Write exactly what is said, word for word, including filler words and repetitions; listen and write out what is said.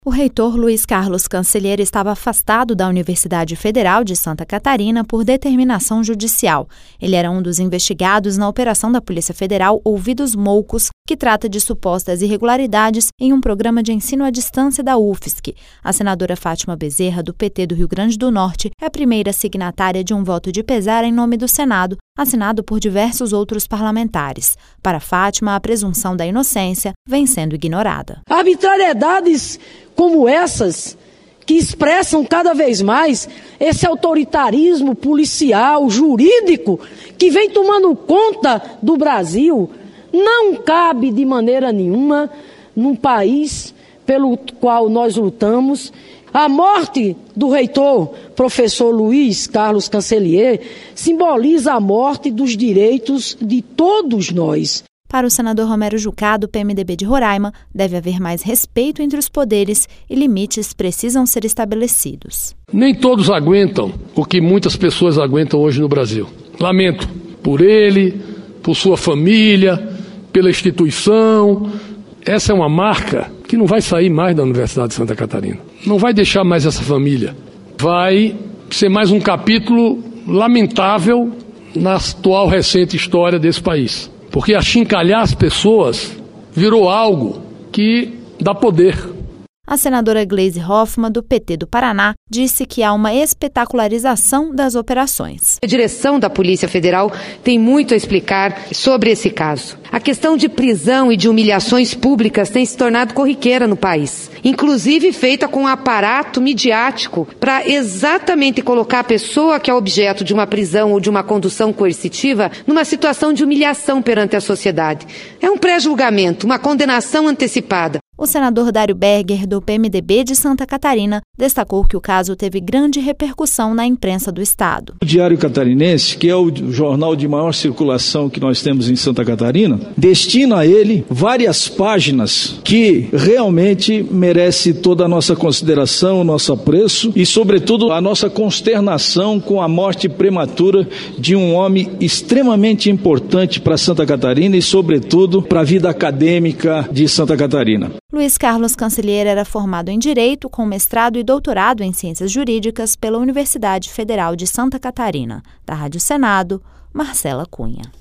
O reitor Luiz Carlos Cancelliere estava afastado da Universidade Federal de Santa Catarina por determinação judicial. Ele era um dos investigados na operação da Polícia Federal Ouvidos Moucos, que trata de supostas irregularidades em um programa de ensino à distância da U F S C. A senadora Fátima Bezerra, do P T do Rio Grande do Norte, é a primeira signatária de um voto de pesar em nome do Senado, assinado por diversos outros parlamentares. Para Fátima, a presunção da inocência vem sendo ignorada. Arbitrariedades como essas, que expressam cada vez mais esse autoritarismo policial, jurídico, que vem tomando conta do Brasil, não cabe de maneira nenhuma num país pelo qual nós lutamos. A morte do reitor, professor Luiz Carlos Cancelliere, simboliza a morte dos direitos de todos nós. Para o senador Romero Jucá, do P M D B de Roraima, deve haver mais respeito entre os poderes e limites precisam ser estabelecidos. Nem todos aguentam o que muitas pessoas aguentam hoje no Brasil. Lamento por ele, por sua família, pela instituição. Essa é uma marca que não vai sair mais da Universidade de Santa Catarina. Não vai deixar mais essa família. Vai ser mais um capítulo lamentável na atual recente história desse país. Porque achincalhar as pessoas virou algo que dá poder. A senadora Gleisi Hoffmann, do P T do Paraná, disse que há uma espetacularização das operações. A direção da Polícia Federal tem muito a explicar sobre esse caso. A questão de prisão e de humilhações públicas tem se tornado corriqueira no país, inclusive feita com um aparato midiático para exatamente colocar a pessoa que é objeto de uma prisão ou de uma condução coercitiva numa situação de humilhação perante a sociedade. É um pré-julgamento, uma condenação antecipada. O senador Dário Berger, do P M D B de Santa Catarina, destacou que o caso teve grande repercussão na imprensa do estado. O Diário Catarinense, que é o jornal de maior circulação que nós temos em Santa Catarina, destina a ele várias páginas que realmente merece toda a nossa consideração, o nosso apreço e, sobretudo, a nossa consternação com a morte prematura de um homem extremamente importante para Santa Catarina e, sobretudo, para a vida acadêmica de Santa Catarina. Luiz Carlos Cancelliere era formado em Direito, com mestrado e doutorado em Ciências Jurídicas pela Universidade Federal de Santa Catarina. Da Rádio Senado, Marcela Cunha.